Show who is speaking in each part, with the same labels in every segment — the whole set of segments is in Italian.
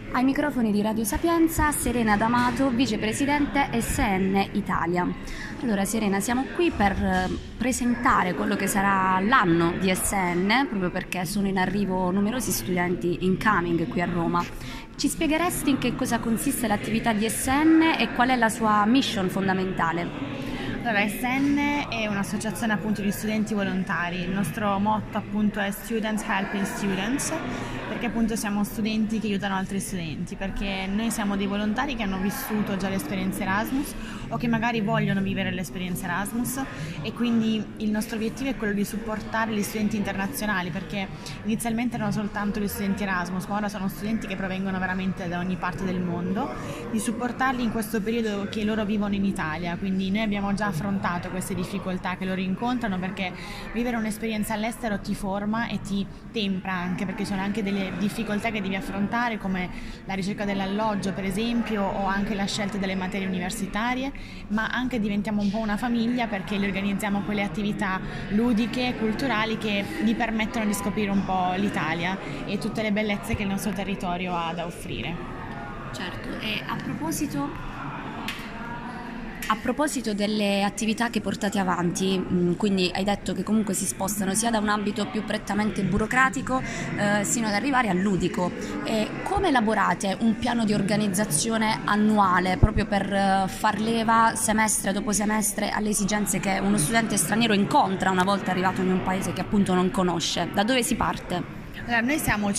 Speaker 1: Ai microfoni di Radio Sapienza, Serena D'Amato, vicepresidente SN Italia. Allora Serena, siamo qui per presentare quello che sarà l'anno di SN, proprio perché sono in arrivo numerosi studenti incoming qui a Roma. Ci spiegheresti in che cosa consiste l'attività di SN e qual è la sua mission fondamentale?
Speaker 2: Allora, SN è un'associazione appunto di studenti volontari. Il nostro motto appunto è Students Helping Students, perché appunto siamo studenti che aiutano altri studenti, perché noi siamo dei volontari che hanno vissuto già l'esperienza Erasmus o che magari vogliono vivere l'esperienza Erasmus, e quindi il nostro obiettivo è quello di supportare gli studenti internazionali, perché inizialmente erano soltanto gli studenti Erasmus, ma ora sono studenti che provengono veramente da ogni parte del mondo, di supportarli in questo periodo che loro vivono in Italia. Quindi noi abbiamo già affrontato queste difficoltà che loro incontrano, perché vivere un'esperienza all'estero ti forma e ti tempra anche, perché ci sono anche delle difficoltà che devi affrontare, come la ricerca dell'alloggio per esempio, o anche la scelta delle materie universitarie, ma anche diventiamo un po' una famiglia, perché li organizziamo quelle attività ludiche, culturali, che gli permettono di scoprire un po' l'Italia e tutte le bellezze che il nostro territorio ha da offrire.
Speaker 1: Certo, e a proposito delle attività che portate avanti, quindi hai detto che comunque si spostano sia da un ambito più prettamente burocratico sino ad arrivare al ludico. E come elaborate un piano di organizzazione annuale proprio per far leva semestre dopo semestre alle esigenze che uno studente straniero incontra una volta arrivato in un paese che appunto non conosce? Da dove si parte?
Speaker 2: Allora, noi siamo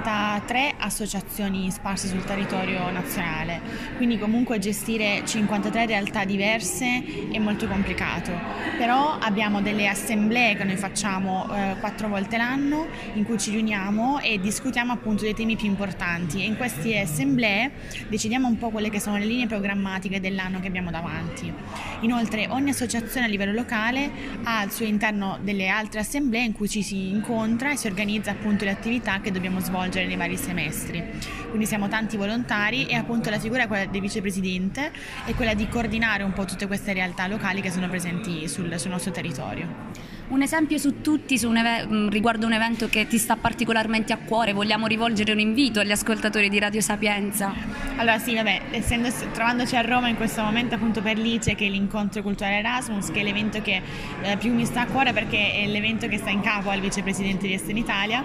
Speaker 2: 53 associazioni sparse sul territorio nazionale, quindi comunque gestire 53 realtà diverse è molto complicato, però abbiamo delle assemblee che noi facciamo 4 volte l'anno, in cui ci riuniamo e discutiamo appunto dei temi più importanti, e in queste assemblee decidiamo un po' quelle che sono le linee programmatiche dell'anno che abbiamo davanti. Inoltre ogni associazione a livello locale ha al suo interno delle altre assemblee in cui ci si incontra e si organizza appunto le attività che dobbiamo svolgere nei vari semestri. Quindi siamo tanti volontari, e appunto la figura è quella del vicepresidente, è quella di coordinare un po' tutte queste realtà locali che sono presenti sul nostro territorio.
Speaker 1: Un esempio su tutti riguardo un evento che ti sta particolarmente a cuore, vogliamo rivolgere un invito agli ascoltatori di Radio Sapienza?
Speaker 2: Allora sì, trovandoci a Roma in questo momento appunto per l'ICE, che è l'incontro culturale Erasmus, che è l'evento che più mi sta a cuore, perché è l'evento che sta in capo al vicepresidente di SN Italia,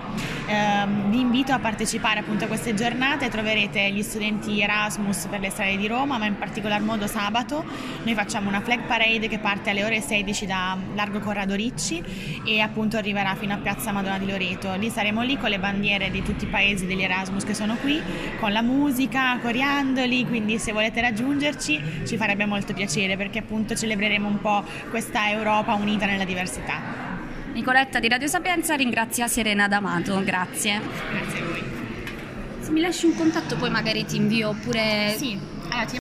Speaker 2: vi invito a partecipare appunto a queste giornate. Troverete gli studenti Erasmus per le strade di Roma, ma in particolar modo sabato noi facciamo una flag parade che parte alle ore 16 da Largo Corrado Ricci e appunto arriverà fino a Piazza Madonna di Loreto. Lì saremo lì con le bandiere di tutti i paesi degli Erasmus che sono qui, con la musica, coriandoli, quindi se volete raggiungerci ci farebbe molto piacere, perché appunto celebreremo un po' questa Europa unita nella diversità.
Speaker 1: Nicoletta di Radio Sapienza ringrazia Serena D'Amato, grazie.
Speaker 2: Grazie a voi.
Speaker 1: Se mi lasci un contatto poi magari ti invio oppure...
Speaker 2: Sì, allora